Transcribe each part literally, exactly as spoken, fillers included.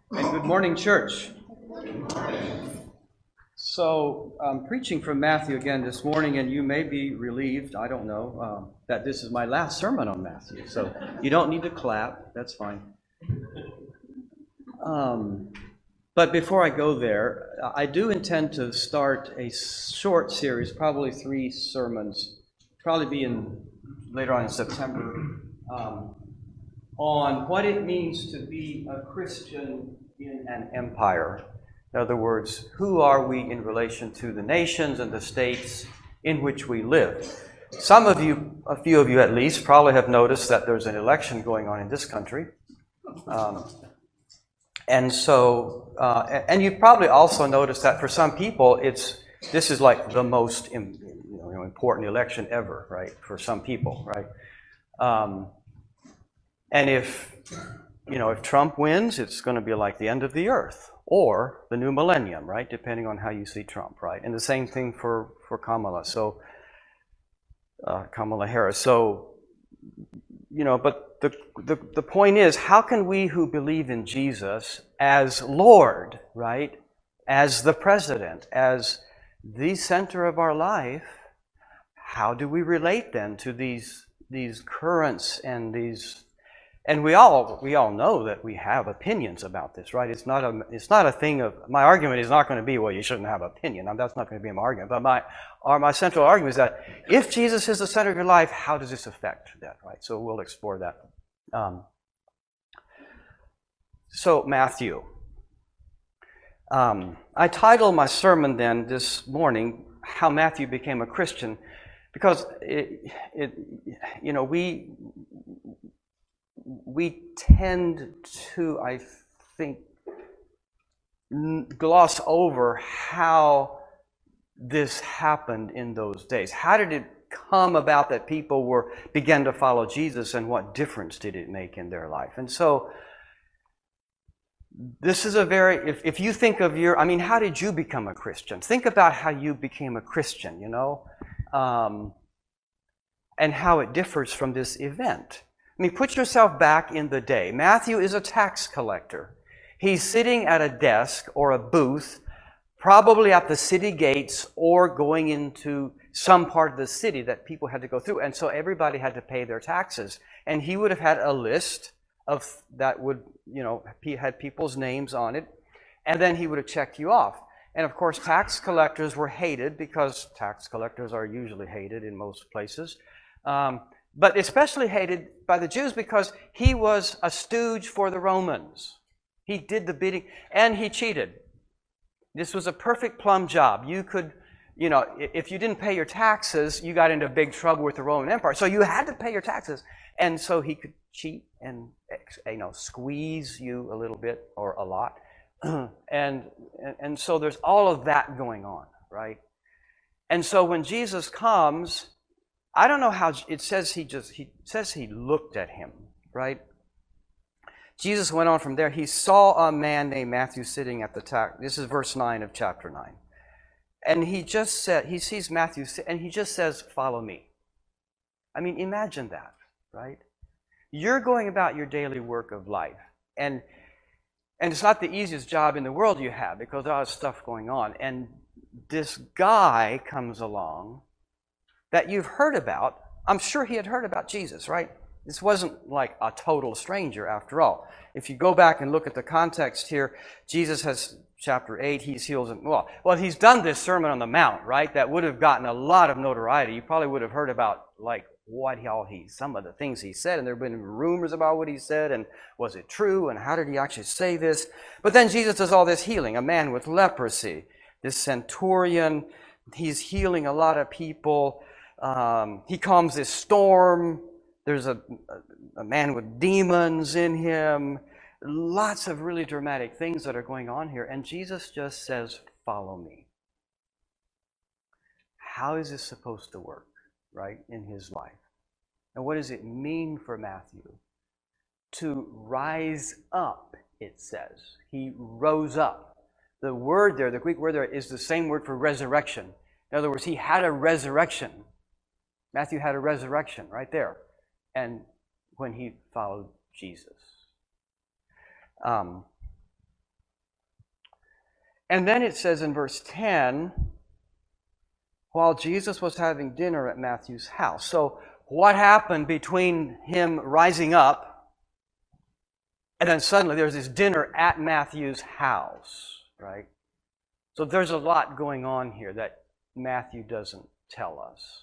And good morning, church. So I'm preaching from Matthew again this morning, and you may be relieved, I don't know, um, that this is my last sermon on Matthew. So you don't need to clap, that's fine. Um, but before I go there, I do intend to start a short series, probably three sermons, probably be in later on in September, um, on what it means to be a Christian in an empire. In other words, who are we in relation to the nations and the states in which we live? Some of you, a few of you at least, probably have noticed that there's an election going on in this country. Um, and so, uh, and you've probably also noticed that for some people, it's this is like the most you know, important election ever, right? For some people, right? Um, and if you know, if Trump wins, it's going to be like the end of the earth or the new millennium, right? Depending on how you see Trump, right? And the same thing for, for Kamala, so uh, Kamala Harris. So, you know, but the, the the point is, how can we who believe in Jesus as Lord, right, as the president, as the center of our life, how do we relate then to these these currents and these? And we all we all know that we have opinions about this, right? It's not a it's not a thing of my argument is not going to be, well, you shouldn't have an opinion. Now, that's not going to be my argument. But my or my central argument is that if Jesus is the center of your life, how does this affect that, right? So we'll explore that. Um, so Matthew, um, I titled my sermon then this morning, "How Matthew Became a Christian," because it, it you know we. We tend to, I think, gloss over how this happened in those days. How did it come about that people were began to follow Jesus, and what difference did it make in their life? And so, this is a very, if, if you think of your, I mean, how did you become a Christian? Think about how you became a Christian, you know, um, and how it differs from this event. I mean, put yourself back in the day. Matthew is a tax collector. He's sitting at a desk or a booth, probably at the city gates or going into some part of the city that people had to go through. And so everybody had to pay their taxes. And he would have had a list of that would, you know, had people's names on it. And then he would have checked you off. And of course, tax collectors were hated because tax collectors are usually hated in most places. Um, But especially hated by the Jews because he was a stooge for the Romans. He did the bidding, and he cheated. This was a perfect plum job. You could, you know, if you didn't pay your taxes, you got into big trouble with the Roman Empire. So you had to pay your taxes. And so he could cheat and, you know, squeeze you a little bit or a lot. and, and so there's all of that going on, right? And so when Jesus comes, I don't know how it says he just, he says he looked at him, right? Jesus went on from there. He saw a man named Matthew sitting at the tax. This is verse nine of chapter nine. And he just said, he sees Matthew and he just says, follow me. I mean, imagine that, right? You're going about your daily work of life. And, and it's not the easiest job in the world you have because there's a lot of stuff going on. And this guy comes along that you've heard about. I'm sure he had heard about Jesus, right? This wasn't like a total stranger after all. If you go back and look at the context here, Jesus has, chapter eight, he's heals him. Well, well, he's done this Sermon on the Mount, right? That would have gotten a lot of notoriety. You probably would have heard about like what all he, some of the things he said, and there have been rumors about what he said, and was it true, and how did he actually say this? But then Jesus does all this healing. A man with leprosy, this centurion, he's healing a lot of people. Um, he calms this storm. There's a, a, a man with demons in him. Lots of really dramatic things that are going on here. And Jesus just says, follow me. How is this supposed to work, right, in his life? And what does it mean for Matthew to rise up, it says. He rose up. The word there, the Greek word there, is the same word for resurrection. In other words, he had a resurrection. Matthew had a resurrection right there. And when he followed Jesus. Um, And then it says in verse ten, while Jesus was having dinner at Matthew's house. So what happened between him rising up and then suddenly there's this dinner at Matthew's house, right? So there's a lot going on here that Matthew doesn't tell us.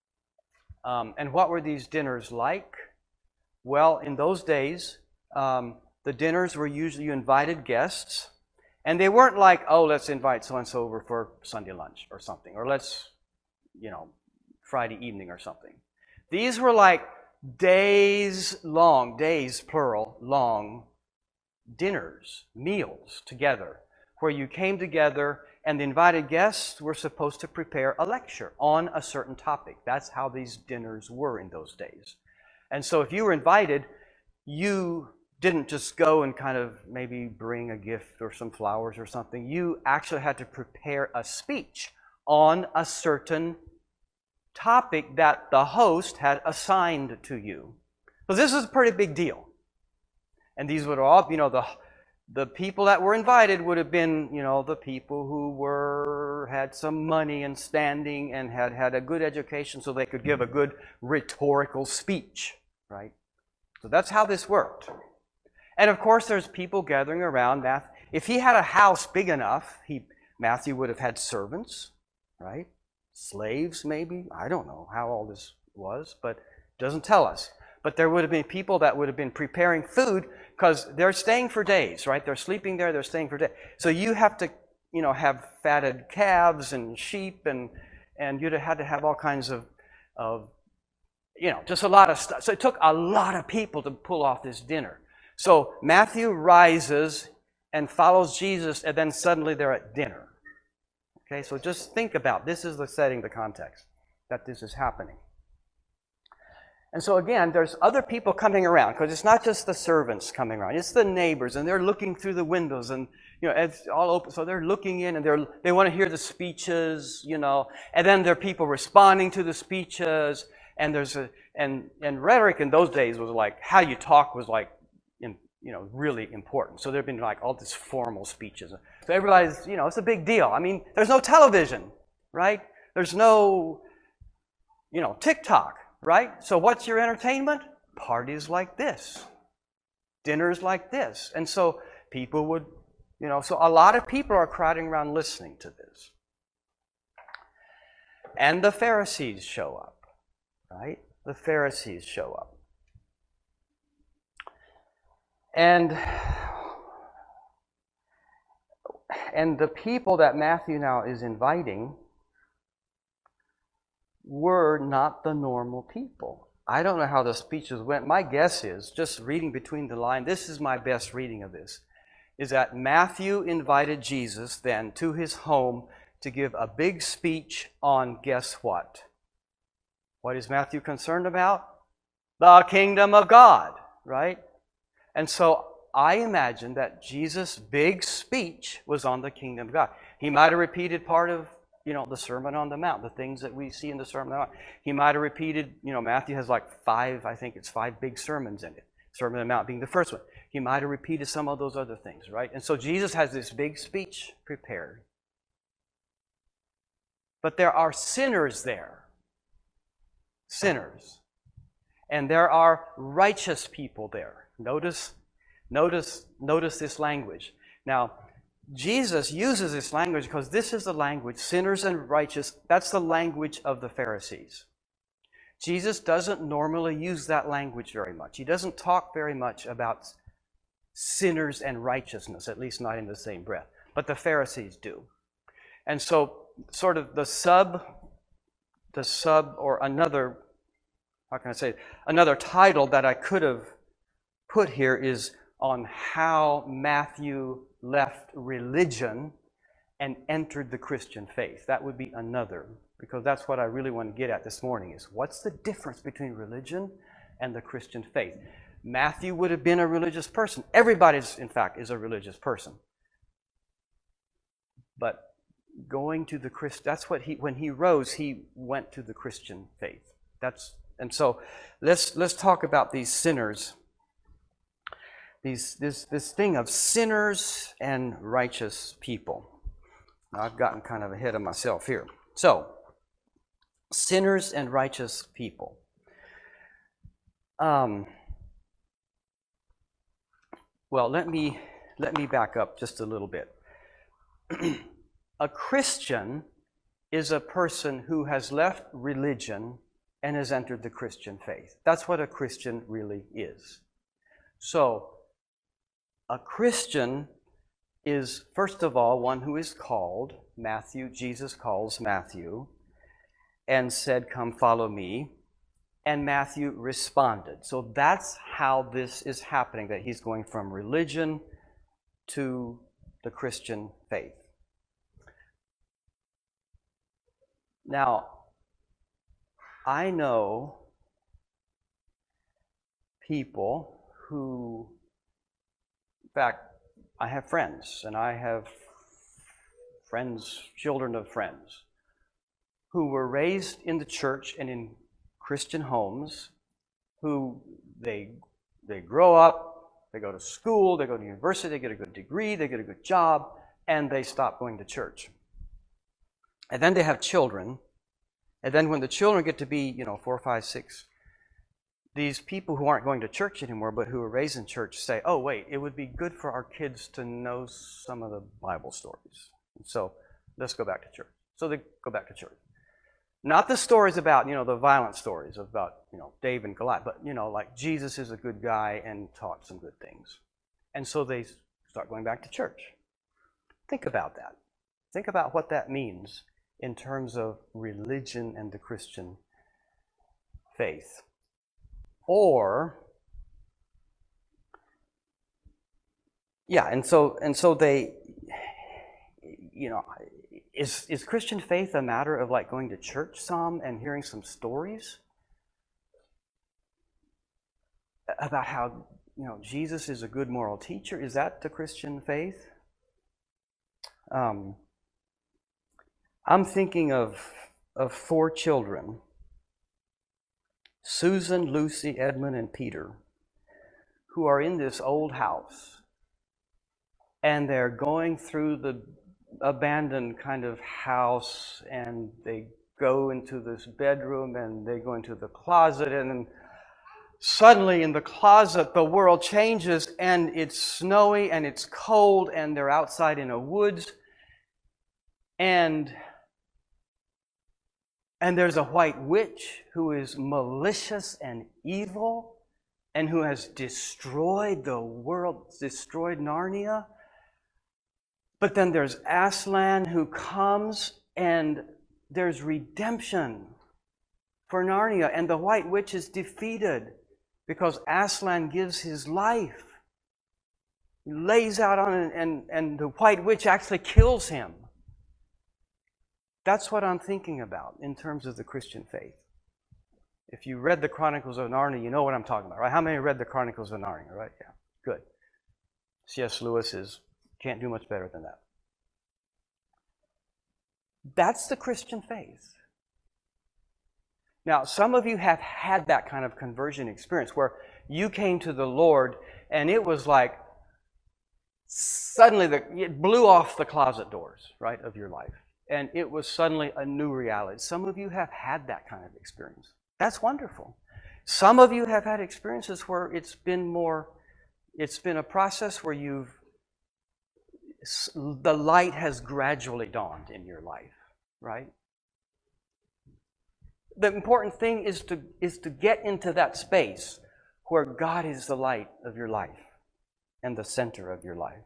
Um, and what were these dinners like? Well, in those days, um, the dinners were usually you invited guests, and they weren't like, oh, let's invite so-and-so over for Sunday lunch or something, or let's, you know, Friday evening or something. These were like days long, days plural, long dinners, meals together, where you came together and the invited guests were supposed to prepare a lecture on a certain topic. That's how these dinners were in those days. And so if you were invited, you didn't just go and kind of maybe bring a gift or some flowers or something. You actually had to prepare a speech on a certain topic that the host had assigned to you. So this is a pretty big deal. And these would all, you know, the the people that were invited would have been, you know, the people who were had some money and standing and had had a good education so they could give a good rhetorical speech, right? So that's how this worked. And of course, there's people gathering around. If he had a house big enough, he Matthew would have had servants, right? Slaves, maybe. I don't know how all this was, but it doesn't tell us. But there would have been people that would have been preparing food because they're staying for days, right? They're sleeping there, they're staying for days. So you have to, you know, have fatted calves and sheep, and and you'd have had to have all kinds of, of, you know, just a lot of stuff. So it took a lot of people to pull off this dinner. So Matthew rises and follows Jesus, and then suddenly they're at dinner. Okay, so just think about, this is the setting, the context, that this is happening. And so again, there's other people coming around, because it's not just the servants coming around, it's the neighbors, and they're looking through the windows, and you know, it's all open, so they're looking in, and they're they want to hear the speeches, you know, and then there are people responding to the speeches, and there's a and and rhetoric in those days was like, how you talk was like, in, you know, really important. So there've been like all these formal speeches. So everybody's, you know, it's a big deal. I mean, there's no television, right? There's no, you know, TikTok. Right? So what's your entertainment? Parties like this. Dinners like this. And so people would, you know, so a lot of people are crowding around listening to this. And the Pharisees show up. Right? The Pharisees show up. And, and the people that Matthew now is inviting were not the normal people. I don't know how the speeches went. My guess is, just reading between the lines, this is my best reading of this, is that Matthew invited Jesus then to his home to give a big speech on, guess what? What is Matthew concerned about? The kingdom of God, right? And so I imagine that Jesus' big speech was on the kingdom of God. He might have repeated part of you know, the Sermon on the Mount, the things that we see in the Sermon on the Mount. He might have repeated, you know, Matthew has like five, I think it's five big sermons in it. Sermon on the Mount being the first one. He might have repeated some of those other things, right? And so Jesus has this big speech prepared. But there are sinners there. Sinners. And there are righteous people there. Notice, notice, notice this language. Now, Jesus uses this language because this is the language, sinners and righteous, that's the language of the Pharisees. Jesus doesn't normally use that language very much. He doesn't talk very much about sinners and righteousness, at least not in the same breath. But the Pharisees do. And so sort of the sub, the sub or another, how can I say it? Another title that I could have put here is on how Matthew left religion and entered the Christian faith. That would be another, because that's what I really want to get at this morning, is what's the difference between religion and the Christian faith? Matthew would have been a religious person. Everybody's, in fact, is a religious person. But going to the Christ, that's what he, when he rose, he went to the Christian faith. That's, and so let's, let's talk about these sinners. These, this, this thing of sinners and righteous people. I've gotten kind of ahead of myself here. So, sinners and righteous people. Um, well, let me let me back up just a little bit. A Christian is a person who has left religion and has entered the Christian faith. That's what a Christian really is. So, a Christian is, first of all, one who is called. Matthew, Jesus calls Matthew and said, "Come follow me." And Matthew responded. So that's how this is happening, that he's going from religion to the Christian faith. Now, I know people who, in fact, I have friends, and I have friends, children of friends, who were raised in the church and in Christian homes, who they they grow up, they go to school, they go to university, they get a good degree, they get a good job, and they stop going to church. And then they have children, and then when the children get to be, you know, four, five, six, these people who aren't going to church anymore, but who were raised in church, say, "Oh, wait, it would be good for our kids to know some of the Bible stories. So let's go back to church." So they go back to church. Not the stories about, you know, the violent stories about, you know, David and Goliath, but, you know, like Jesus is a good guy and taught some good things. And so they start going back to church. Think about that. Think about what that means in terms of religion and the Christian faith. Or, yeah, and so and so they, you know, is is Christian faith a matter of like going to church some and hearing some stories about how, you know, Jesus is a good moral teacher? Is that the Christian faith? Um, I'm thinking of of four children: Susan, Lucy, Edmund, and Peter, who are in this old house, and they're going through the abandoned kind of house, and they go into this bedroom, and they go into the closet, and then suddenly in the closet the world changes, and it's snowy, and it's cold, and they're outside in a woods, and And there's a white witch who is malicious and evil and who has destroyed the world, destroyed Narnia. But then there's Aslan who comes, and there's redemption for Narnia. And the white witch is defeated because Aslan gives his life. He lays out on it, and, and the white witch actually kills him. That's what I'm thinking about in terms of the Christian faith. If you read the Chronicles of Narnia, you know what I'm talking about, right? How many read the Chronicles of Narnia, right? Yeah, good. C S Lewis is, can't do much better than that. That's the Christian faith. Now, some of you have had that kind of conversion experience where you came to the Lord and it was like suddenly the, it blew off the closet doors, right, of your life. And it was suddenly a new reality. Some of you have had that kind of experience. That's wonderful. Some of you have had experiences where it's been more, it's been a process where you've, the light has gradually dawned in your life, right? The important thing is to, is to get into that space where God is the light of your life and the center of your life.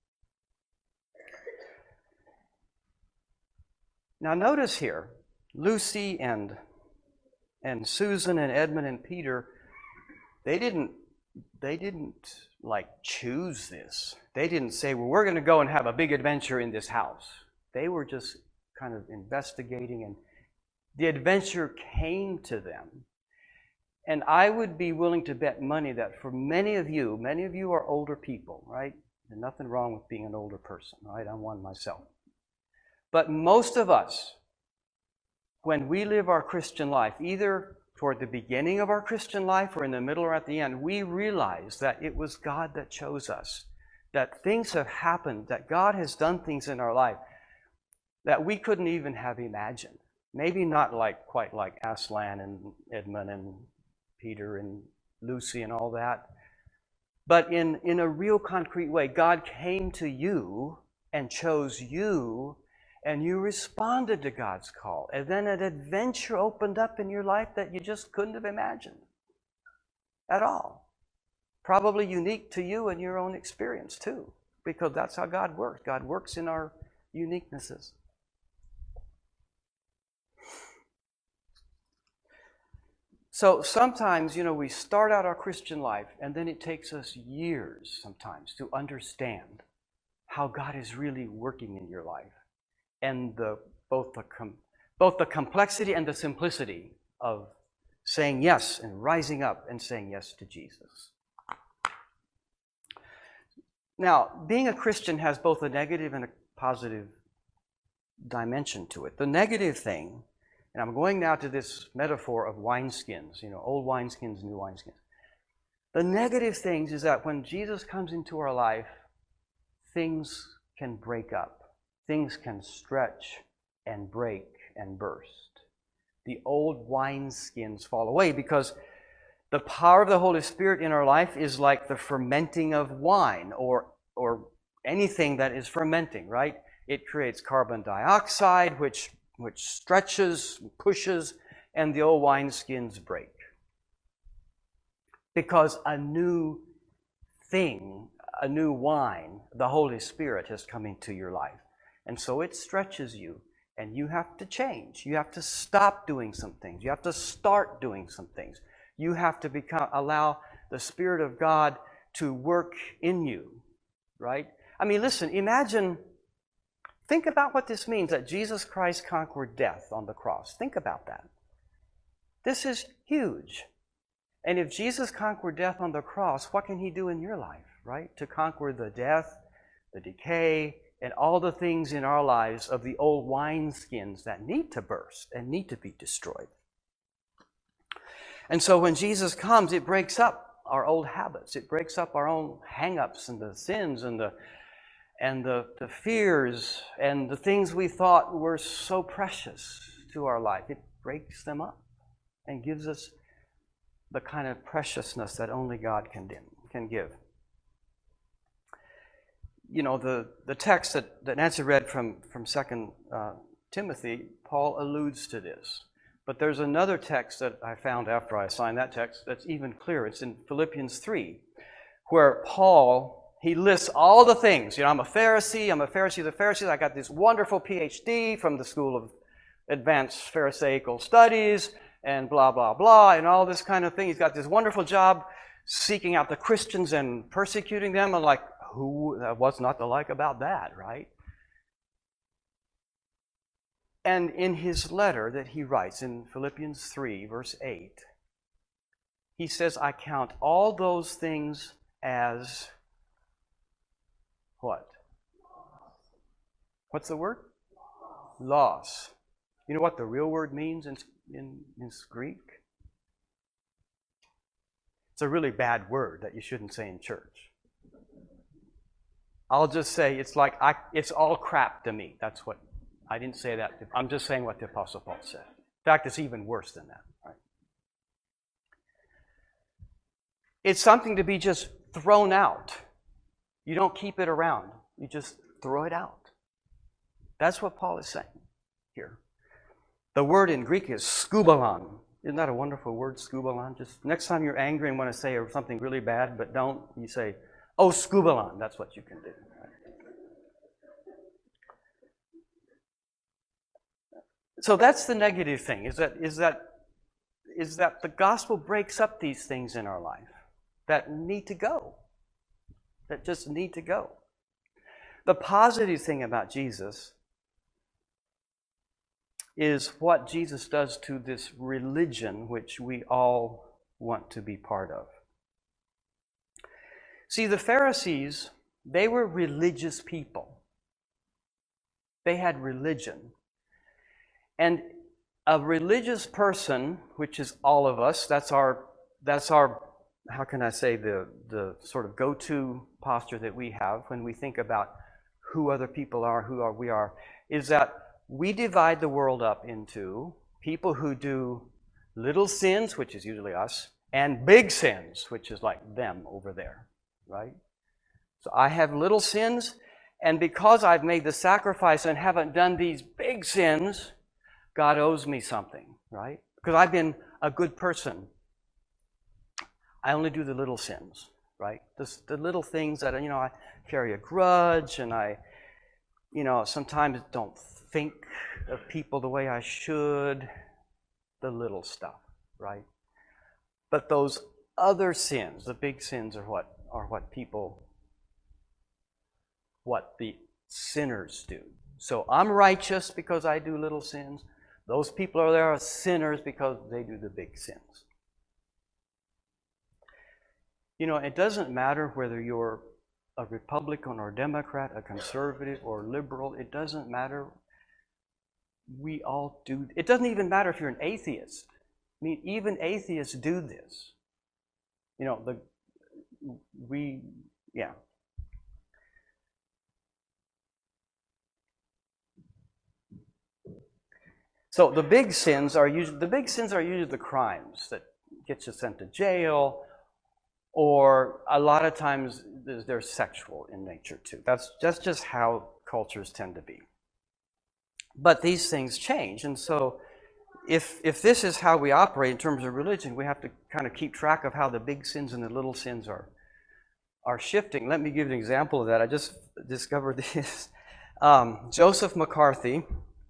Now notice here, Lucy and, and Susan and Edmund and Peter, they didn't, they didn't like choose this. They didn't say, well, we're going to go and have a big adventure in this house. They were just kind of investigating, and the adventure came to them. And I would be willing to bet money that for many of you, many of you are older people, right? There's nothing wrong with being an older person, right? I'm one myself. But most of us, when we live our Christian life, either toward the beginning of our Christian life or in the middle or at the end, we realize that it was God that chose us, that things have happened, that God has done things in our life that we couldn't even have imagined. Maybe not like quite like Aslan and Edmund and Peter and Lucy and all that, but in, in a real concrete way, God came to you and chose you, and you responded to God's call. And then an adventure opened up in your life that you just couldn't have imagined at all. Probably unique to you and your own experience too, because that's how God works. God works in our uniquenesses. So sometimes, you know, we start out our Christian life, and then it takes us years sometimes to understand how God is really working in your life, and the both the com, both the complexity and the simplicity of saying yes and rising up and saying yes to Jesus. Now, being a Christian has both a negative and a positive dimension to it. The negative thing, and I'm going now to this metaphor of wineskins, you know, old wineskins, new wineskins. The negative things is that when Jesus comes into our life, things can break up. Things can stretch and break and burst. The old wineskins fall away because the power of the Holy Spirit in our life is like the fermenting of wine or, or anything that is fermenting, right? It creates carbon dioxide, which, which stretches, pushes, and the old wineskins break. Because a new thing, a new wine, the Holy Spirit has come into your life. And so it stretches you, and you have to change. You have to stop doing some things. You have to start doing some things. You have to become, allow the Spirit of God to work in you, right? I mean, listen, imagine, think about what this means, that Jesus Christ conquered death on the cross. Think about that. This is huge. And if Jesus conquered death on the cross, what can he do in your life, right? To conquer the death, the decay, and all the things in our lives of the old wineskins that need to burst and need to be destroyed. And so when Jesus comes, it breaks up our old habits. It breaks up our own hang-ups and the sins and the and the, the fears and the things we thought were so precious to our life. It breaks them up and gives us the kind of preciousness that only God can, can give. You know, the, the text that, that Nancy read from, from Second uh, Timothy, Paul alludes to this. But there's another text that I found after I signed that text that's even clearer. It's in Philippians three, where Paul, he lists all the things. You know, I'm a Pharisee, I'm a Pharisee of the Pharisees, I got this wonderful P H D from the School of Advanced Pharisaical Studies, and blah, blah, blah, and all this kind of thing. He's got this wonderful job seeking out the Christians and persecuting them. I'm like, who, what's not to like about that, right? And in his letter that he writes in Philippians three, verse eight, he says, I count all those things as what? What's the word? Loss. You know what the real word means in, in, in Greek? It's a really bad word that you shouldn't say in church. I'll just say it's like, I, it's all crap to me. That's what, I didn't say that. I'm just saying what the Apostle Paul said. In fact, it's even worse than that. Right? It's something to be just thrown out. You don't keep it around. You just throw it out. That's what Paul is saying here. The word in Greek is skubalon. Isn't that a wonderful word, skubalon? Just next time you're angry and want to say something really bad, but don't, you say, oh, skubalon. That's what you can do. So that's the negative thing, is that, is that, is that the gospel breaks up these things in our life that need to go, that just need to go. The positive thing about Jesus is what Jesus does to this religion which we all want to be part of. See, the Pharisees, they were religious people. They had religion. And a religious person, which is all of us, that's our, that's our, how can I say, the, the sort of go-to posture that we have when we think about who other people are, who are we are, is that we divide the world up into people who do little sins, which is usually us, and big sins, which is like them over there, right? So I have little sins, and because I've made the sacrifice and haven't done these big sins, God owes me something, right? Because I've been a good person. I only do the little sins, right? The, the little things that, you know, I carry a grudge, and I, you know, sometimes don't think of people the way I should. The little stuff, right? But those other sins, the big sins, are what are what people, what the sinners do. So I'm righteous because I do little sins. Those people are there are sinners because they do the big sins. You know, it doesn't matter whether you're a Republican or Democrat, a conservative or liberal. It doesn't matter. We all do. It doesn't even matter if you're an atheist. I mean, even atheists do this. You know, the we, yeah. So the big sins are usually the big sins are usually the crimes that get you sent to jail, or a lot of times they're sexual in nature too. That's that's just how cultures tend to be. But these things change, and so if if this is how we operate in terms of religion, we have to kind of keep track of how the big sins and the little sins are are shifting. Let me give you an example of that. I just discovered this. Um, Joseph McCarthy,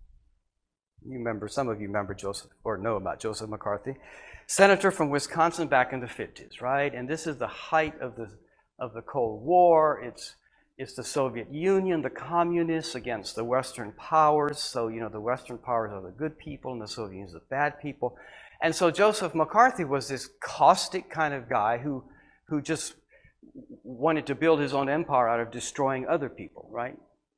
you remember, some of you remember Joseph, or know about Joseph McCarthy, senator from Wisconsin back in the fifties, right? And this is the height of the of the Cold War. It's It's the Soviet Union, the communists against the Western powers. So, you know, the Western powers are the good people and the Soviet Union is the bad people. And so Joseph McCarthy was this caustic kind of guy who, who just wanted to build his own empire out of destroying other people, right?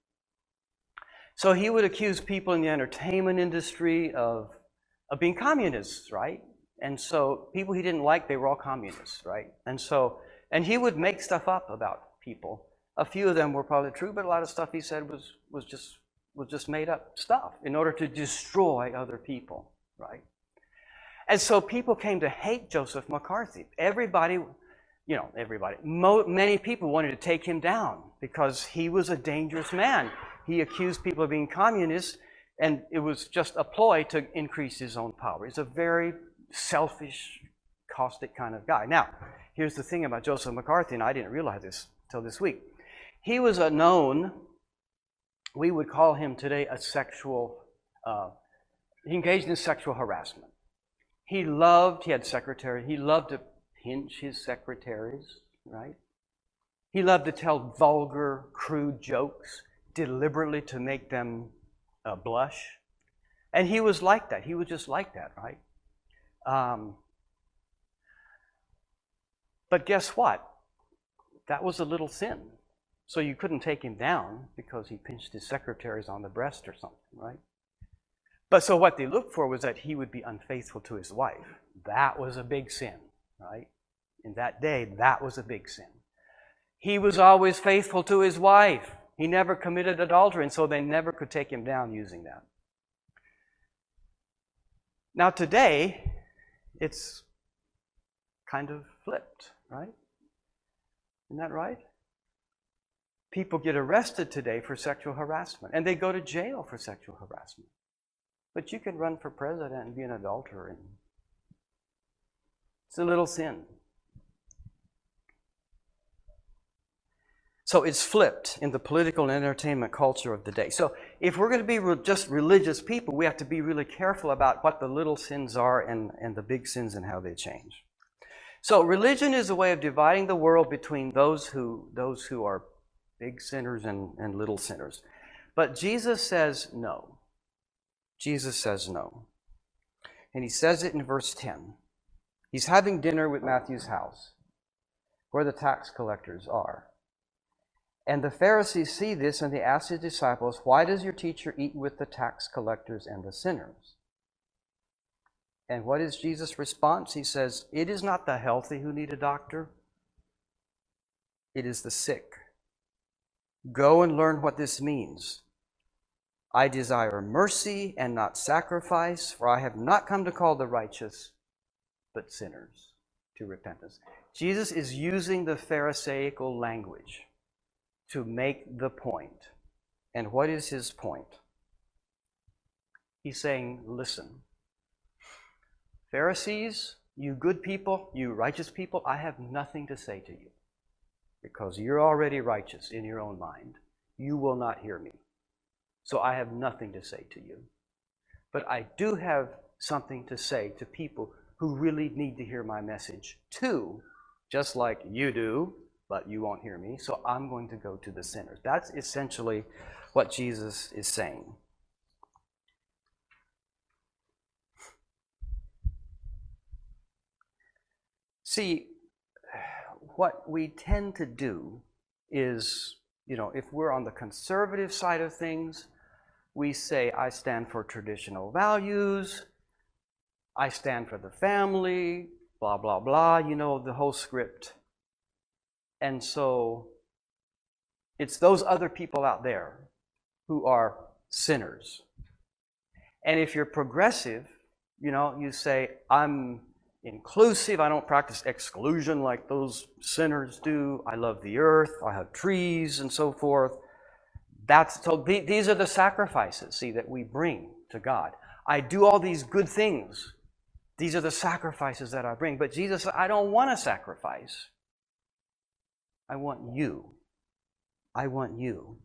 So he would accuse people in the entertainment industry of, of being communists, right? And so people he didn't like, they were all communists, right? And so, and he would make stuff up about people. A few of them were probably true, but a lot of stuff he said was, was just was just made up stuff in order to destroy other people, right? And so people came to hate Joseph McCarthy. Everybody, you know, everybody, mo- many people wanted to take him down because he was a dangerous man. He accused people of being communists, and it was just a ploy to increase his own power. He's a very selfish, caustic kind of guy. Now, here's the thing about Joseph McCarthy, and I didn't realize this until this week. He was a known, we would call him today a sexual, uh, he engaged in sexual harassment. He loved, he had secretaries, he loved to pinch his secretaries, right? He loved to tell vulgar, crude jokes deliberately to make them uh, blush. And he was like that. He was just like that, right? Um, but guess what? That was a little sin. So you couldn't take him down because he pinched his secretaries on the breast or something, right? But so what they looked for was that he would be unfaithful to his wife. That was a big sin, right? In that day, that was a big sin. He was always faithful to his wife. He never committed adultery, and so they never could take him down using that. Now today, it's kind of flipped, right? Isn't that right? People get arrested today for sexual harassment, and they go to jail for sexual harassment. But you can run for president and be an adulterer, and it's a little sin. So it's flipped in the political and entertainment culture of the day. So if we're going to be re- just religious people, we have to be really careful about what the little sins are and, and the big sins and how they change. So religion is a way of dividing the world between those who those who are big sinners and, and little sinners. But Jesus says no. Jesus says no. And he says it in verse ten. He's having dinner with Matthew's house, where the tax collectors are. And the Pharisees see this, and they ask his disciples, "Why does your teacher eat with the tax collectors and the sinners?" And what is Jesus' response? He says, "It is not the healthy who need a doctor. It is the sick. Go and learn what this means. I desire mercy and not sacrifice, for I have not come to call the righteous, but sinners to repentance. Jesus is using the Pharisaical language to make the point. And what is his point? He's saying, listen, Pharisees, you good people, you righteous people, I have nothing to say to you because you're already righteous in your own mind. You will not hear me. So I have nothing to say to you. But I do have something to say to people who really need to hear my message too, just like you do, but you won't hear me. So I'm going to go to the sinners. That's essentially what Jesus is saying. See, what we tend to do is, you know, if we're on the conservative side of things, we say, I stand for traditional values, I stand for the family, blah, blah, blah, you know, the whole script. And so it's those other people out there who are sinners. And if you're progressive, you know, you say, I'm inclusive, I don't practice exclusion like those sinners do, I love the earth, I have trees and so forth. That's so these are the sacrifices, see, that we bring to God. I do all these good things. These are the sacrifices that I bring. But Jesus said, I don't want a sacrifice. I want you. I want you.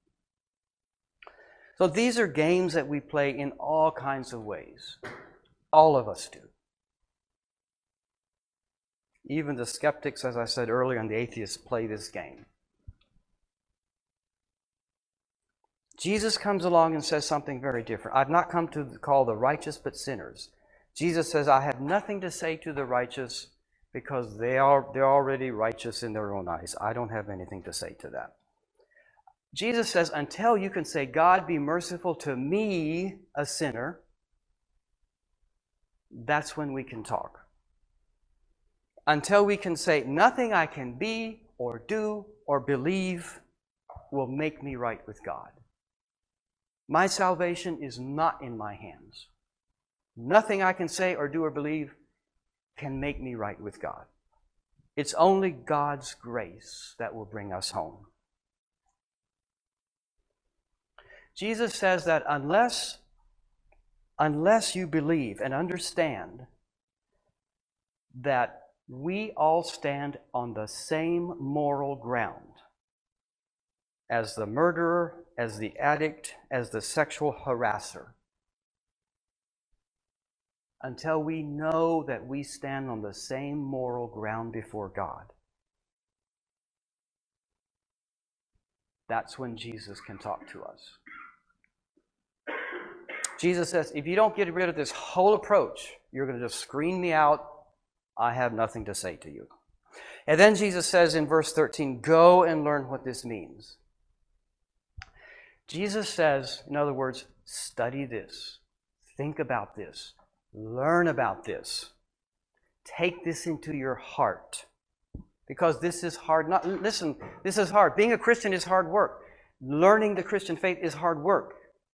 So these are games that we play in all kinds of ways. All of us do. Even the skeptics, as I said earlier, and the atheists play this game. Jesus comes along and says something very different. I've not come to call the righteous but sinners. Jesus says, I have nothing to say to the righteous because they are, they're already righteous in their own eyes. I don't have anything to say to that. Jesus says, until you can say, God, be merciful to me, a sinner, that's when we can talk. Until we can say, nothing I can be or do or believe will make me right with God. My salvation is not in my hands. Nothing I can say or do or believe can make me right with God. It's only God's grace that will bring us home. Jesus says that unless, unless you believe and understand that we all stand on the same moral ground as the murderer, as the addict, as the sexual harasser, until we know that we stand on the same moral ground before God, that's when Jesus can talk to us. Jesus says, if you don't get rid of this whole approach, you're going to just screen me out. I have nothing to say to you. And then Jesus says in verse thirteen, go and learn what this means. Jesus says, in other words, study this. Think about this. Learn about this. Take this into your heart. Because this is hard. Not, listen, this is hard. Being a Christian is hard work. Learning the Christian faith is hard work.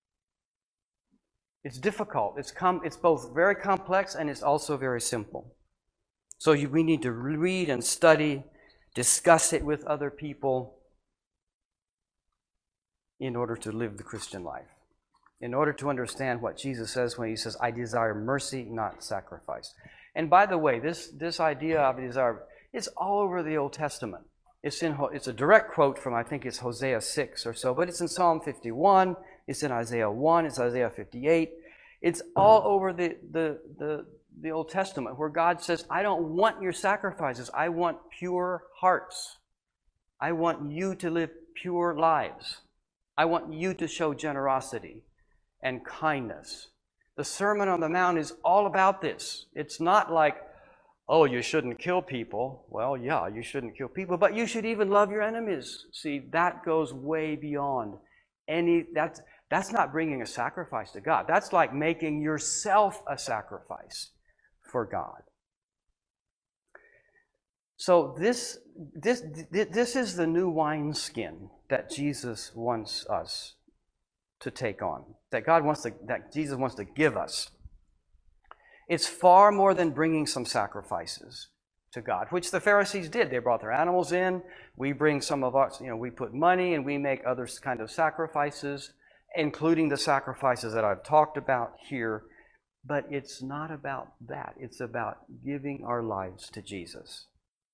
It's difficult. It's, com- it's both very complex and it's also very simple. So you, we need to read and study, discuss it with other people in order to live the Christian life. In order to understand what Jesus says when he says, I desire mercy, not sacrifice. And by the way, this, this idea of desire, it's all over the Old Testament. It's, in, it's a direct quote from, I think it's Hosea six or so, but it's in Psalm fifty-one, it's in Isaiah one, it's Isaiah fifty-eight. It's all over the, the, the, the Old Testament where God says, I don't want your sacrifices. I want pure hearts. I want you to live pure lives. I want you to show generosity and kindness. The Sermon on the Mount is all about this. It's not like, oh, you shouldn't kill people. Well, yeah, you shouldn't kill people, but you should even love your enemies. See, that goes way beyond any, that's, that's not bringing a sacrifice to God. That's like making yourself a sacrifice for God. So this, this, this is the new wineskin that Jesus wants us to take on, that God wants to, that Jesus wants to give us. It's far more than bringing some sacrifices to God, which the Pharisees did. They brought their animals in. We bring some of us, you know, we put money and we make other kind of sacrifices, including the sacrifices that I've talked about here. But it's not about that. It's about giving our lives to Jesus.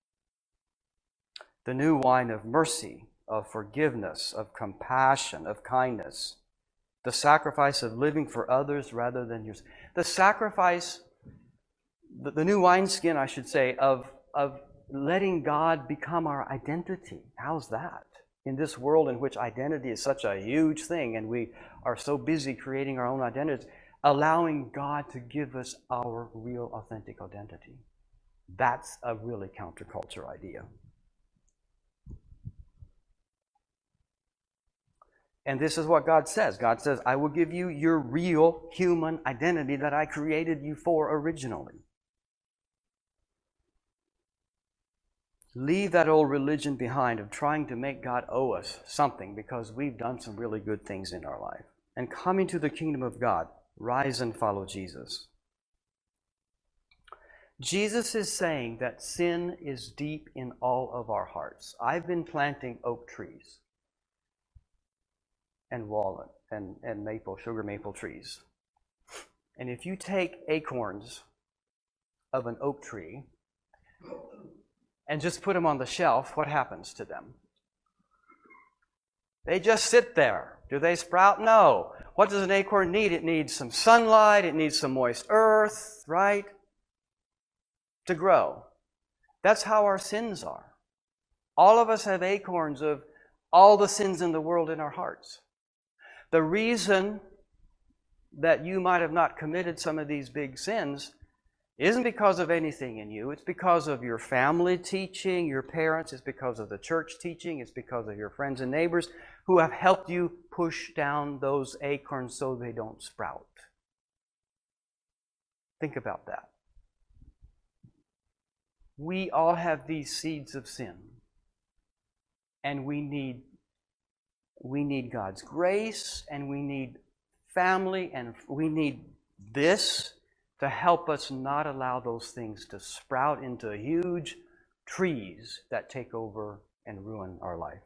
The new wine of mercy, of forgiveness, of compassion, of kindness. The sacrifice of living for others rather than yours. The sacrifice, the, the new wineskin, I should say, of, of letting God become our identity. How's that? In this world in which identity is such a huge thing and we are so busy creating our own identities, allowing God to give us our real, authentic identity. That's a really counterculture idea. And this is what God says. God says, I will give you your real human identity that I created you for originally. Leave that old religion behind of trying to make God owe us something because we've done some really good things in our life. And come into the kingdom of God. Rise and follow Jesus. Jesus is saying that sin is deep in all of our hearts. I've been planting oak trees and walnut and, and maple, sugar maple trees. And if you take acorns of an oak tree and just put them on the shelf, what happens to them? They just sit there. Do they sprout? No. What does an acorn need? It needs some sunlight. It needs some moist earth, right? To grow. That's how our sins are. All of us have acorns of all the sins in the world in our hearts. The reason that you might have not committed some of these big sins isn't because of anything in you. It's because of your family teaching, your parents. It's because of the church teaching. It's because of your friends and neighbors who have helped you push down those acorns so they don't sprout. Think about that. We all have these seeds of sin. And we need, we need God's grace, and we need family, and we need this to help us not allow those things to sprout into huge trees that take over and ruin our life.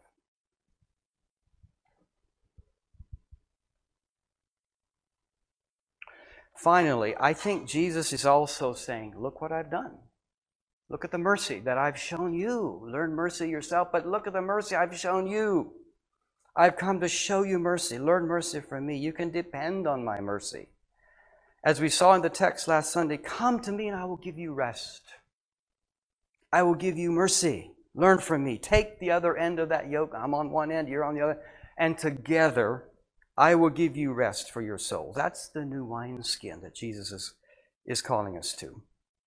Finally, I think Jesus is also saying, look what I've done. Look at the mercy that I've shown you. Learn mercy yourself, but look at the mercy I've shown you. I've come to show you mercy. Learn mercy from me. You can depend on my mercy. As we saw in the text last Sunday, come to me and I will give you rest. I will give you mercy. Learn from me. Take the other end of that yoke. I'm on one end, you're on the other. And together, I will give you rest for your soul. That's the new wineskin that Jesus is, is calling us to.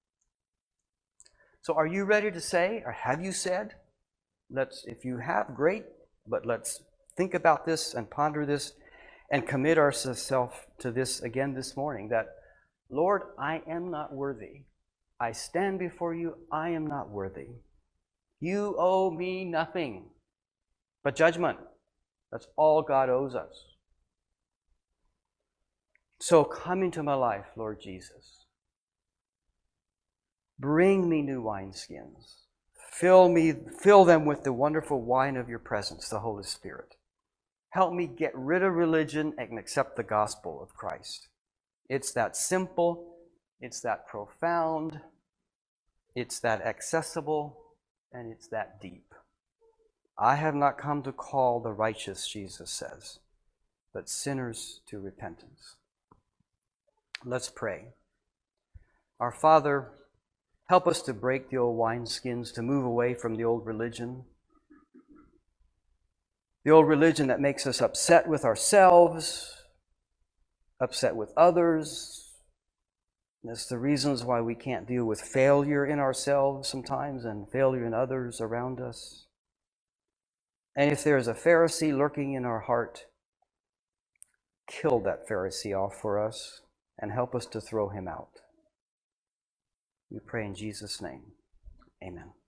So are you ready to say, or have you said? Let's, if you have, great, but let's think about this and ponder this and commit ourselves to this again this morning, that, Lord, I am not worthy. I stand before you, I am not worthy. You owe me nothing but judgment. That's all God owes us. So come into my life, Lord Jesus. Bring me new wineskins. Fill me, fill them with the wonderful wine of your presence, the Holy Spirit. Help me get rid of religion and accept the gospel of Christ. It's that simple, it's that profound, it's that accessible, and it's that deep. I have not come to call the righteous, Jesus says, but sinners to repentance. Let's pray. Our Father, help us to break the old wineskins, to move away from the old religion. The old religion that makes us upset with ourselves, upset with others. That's the reasons why we can't deal with failure in ourselves sometimes and failure in others around us. And if there is a Pharisee lurking in our heart, kill that Pharisee off for us and help us to throw him out. We pray in Jesus' name. Amen.